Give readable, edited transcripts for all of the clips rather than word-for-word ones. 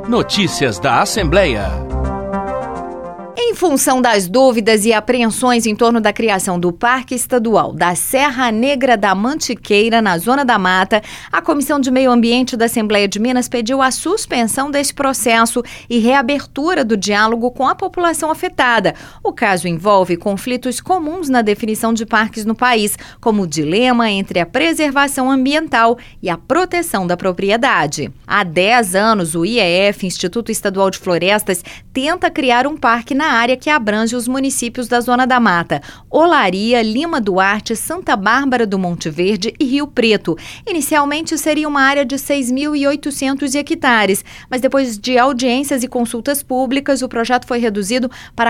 Notícias da Assembleia. Em função das dúvidas e apreensões em torno da criação do Parque Estadual da Serra Negra da Mantiqueira, na Zona da Mata, a Comissão de Meio Ambiente da Assembleia de Minas pediu a suspensão desse processo e reabertura do diálogo com a população afetada. O caso envolve conflitos comuns na definição de parques no país, como o dilema entre a preservação ambiental e a proteção da propriedade. Há 10 anos, o IEF, Instituto Estadual de Florestas, tenta criar um parque na área que abrange os municípios da Zona da Mata: Olaria, Lima Duarte, Santa Bárbara do Monte Verde e Rio Preto. Inicialmente seria uma área de 6.800 hectares, mas depois de audiências e consultas públicas, o projeto foi reduzido para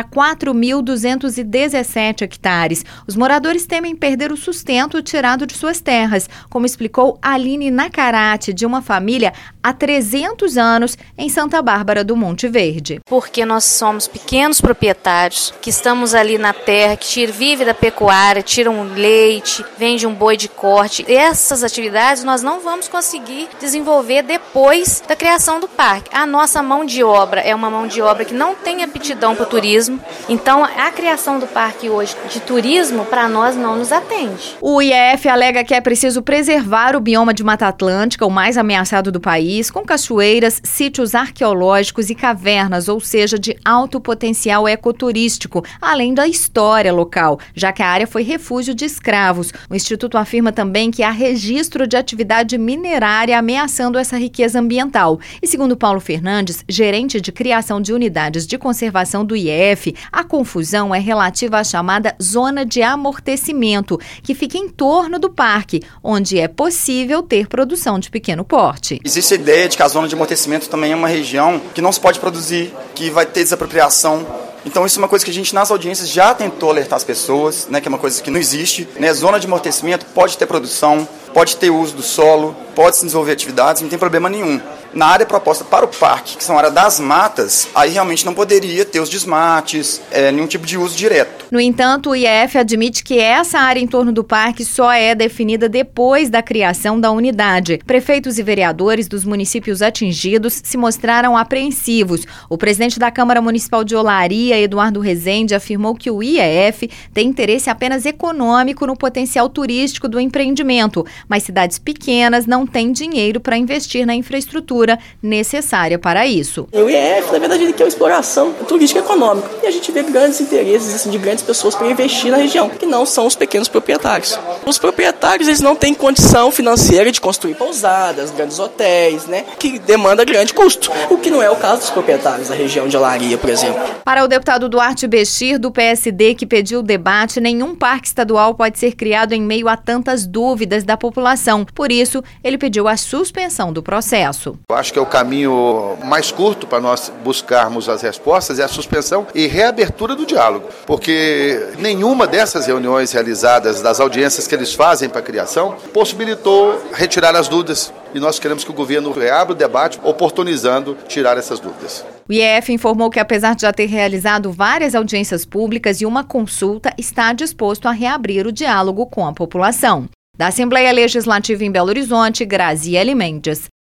4.217 hectares. Os moradores temem perder o sustento tirado de suas terras, como explicou Aline Nacarate, de uma família há 300 anos em Santa Bárbara do Monte Verde. Porque nós somos pequenos proprietários que estamos ali na terra, que vive da pecuária, tiram leite, vende um boi de corte. Essas atividades nós não vamos conseguir desenvolver depois da criação do parque. A nossa mão de obra é uma mão de obra que não tem aptidão para o turismo, então a criação do parque hoje de turismo para nós não nos atende. O IEF alega que é preciso preservar o bioma de Mata Atlântica, o mais ameaçado do país, com cachoeiras, sítios arqueológicos e cavernas, ou seja, de alto potencial ecoturístico, além da história local, já que a área foi refúgio de escravos. O Instituto afirma também que há registro de atividade minerária ameaçando essa riqueza ambiental. E segundo Paulo Fernandes, gerente de criação de unidades de conservação do IEF, a confusão é relativa à chamada zona de amortecimento, que fica em torno do parque, onde é possível ter produção de pequeno porte. Existe a ideia de que a zona de amortecimento também é uma região que não se pode produzir, que vai ter desapropriação. Então isso é uma coisa que a gente nas audiências já tentou alertar as pessoas, né, que é uma coisa que não existe. Né? Zona de amortecimento pode ter produção, pode ter uso do solo, pode se desenvolver atividades, não tem problema nenhum. Na área proposta para o parque, que são a área das matas, aí realmente não poderia ter os desmates, nenhum tipo de uso direto. No entanto, o IEF admite que essa área em torno do parque só é definida depois da criação da unidade. Prefeitos e vereadores dos municípios atingidos se mostraram apreensivos. O presidente da Câmara Municipal de Olaria, Eduardo Rezende, afirmou que o IEF tem interesse apenas econômico no potencial turístico do empreendimento, mas cidades pequenas não têm dinheiro para investir na infraestrutura necessária para isso. O IEF, na verdade, ele quer uma exploração turística econômica. E a gente vê grandes interesses assim, de grandes pessoas para investir na região, que não são os pequenos proprietários. Os proprietários, eles não têm condição financeira de construir pousadas, grandes hotéis, né, que demanda grande custo. O que não é o caso dos proprietários da região de Olaria, por exemplo. Para o deputado Duarte Bechir, do PSD, que pediu o debate, nenhum parque estadual pode ser criado em meio a tantas dúvidas da população. Por isso, ele pediu a suspensão do processo. Eu acho que é o caminho mais curto para nós buscarmos as respostas, é a suspensão e reabertura do diálogo, porque nenhuma dessas reuniões realizadas, das audiências que eles fazem para a criação, possibilitou retirar as dúvidas. E nós queremos que o governo reabra o debate, oportunizando tirar essas dúvidas. O IEF informou que, apesar de já ter realizado várias audiências públicas e uma consulta, está disposto a reabrir o diálogo com a população. Da Assembleia Legislativa em Belo Horizonte, Graziele Mendes.